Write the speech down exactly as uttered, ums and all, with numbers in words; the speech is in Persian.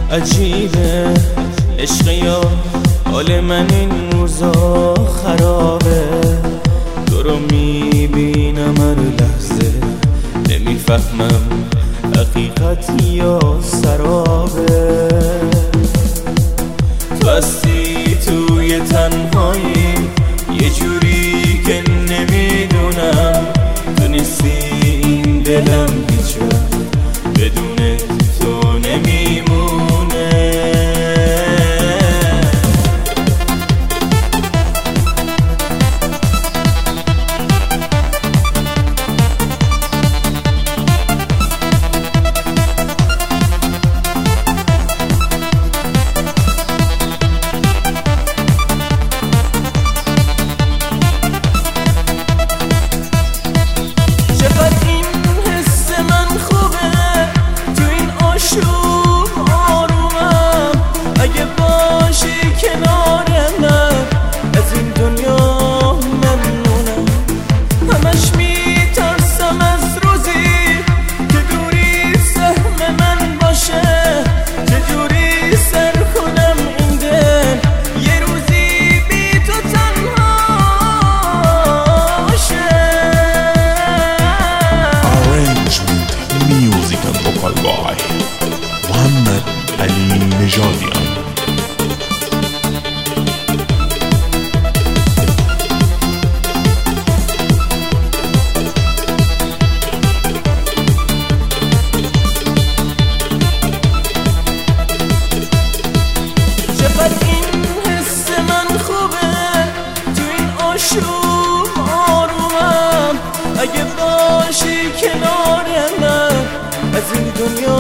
عجیبه عشق یا حال من این روزا خرابه، تو رو میبینم هر لحظه نمیفهمم حقیقت یا سرابه. تو هستی توی تنهایی یه جوری که نمیدونم، تو نیستی این دلم هیچ وقت بدون تو نمیمونه. by محمد علی نژادیان. چقدر این حس من خوبه، تو این آشوب آرومم، اگه باشی کنار من از این دنیا